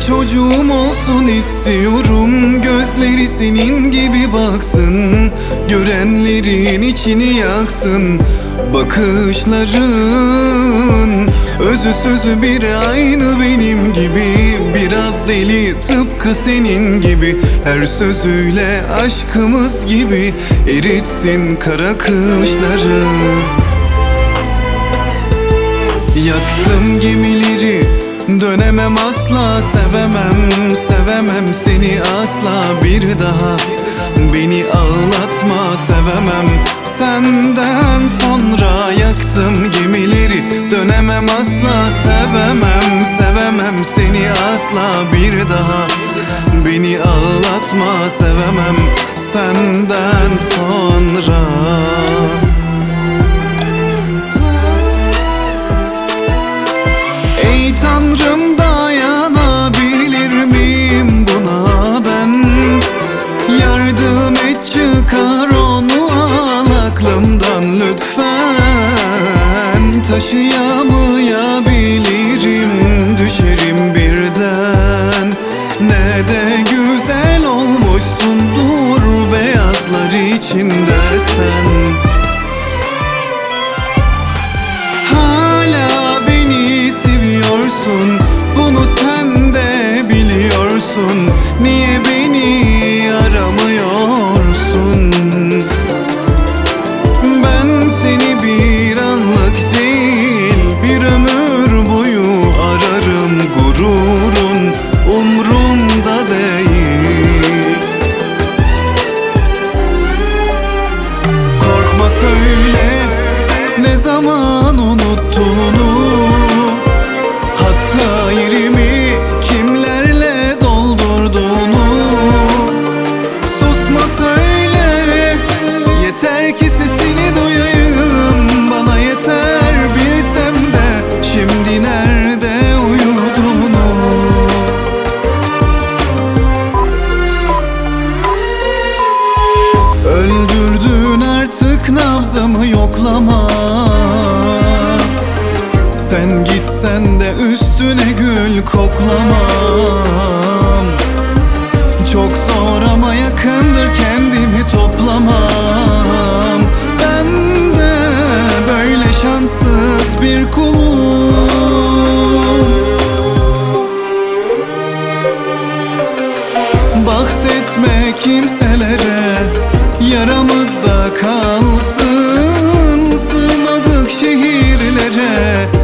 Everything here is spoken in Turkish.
çocuğum olsun istiyorum. Gözleri senin gibi baksın, görenlerin içini yaksın. Bakışların özü sözü bir aynı benim gibi. Biraz deli tıpkı senin gibi. Her sözüyle aşkımız gibi eritsin kara kışları. Yaktım gemileri, dönemem asla. Sevemem seni asla bir daha. Beni ağlatma, sevemem senden sonra. Yaktım gemileri, dönemem asla. Sevemem seni asla bir daha. Beni ağlatma, sevemem senden sonra. Ey Tanrım, dayanabilir miyim buna ben? Yardım et, çıkar onu al aklımdan lütfen. Taşıyamayabilirim, düşerim birden. Ne de güzel olmuşsundur beyazlar içinde sen. Bunu sen de biliyorsun. Niye beni aramıyorsun? Ben seni bir anlık değil, bir ömür boyu ararım. Gururun umrumda değil. Korkma, söyle ne zaman unuttuğunu. Hatta yerimi kimlerle doldurduğunu. Susma, söyle, yeter ki sesini duyayım. Bana yeter, bilsem de şimdi nerede uyuduğunu. Öldürdün artık nabzımı yoklama. Sen gitsen de üstüne gül koklamam. Çok zor ama yakındır, kendimi toplamam. Ben de böyle şanssız bir kulum. Bahsetme kimselere, yaramızda kalsın. Sığmadık şehirlere.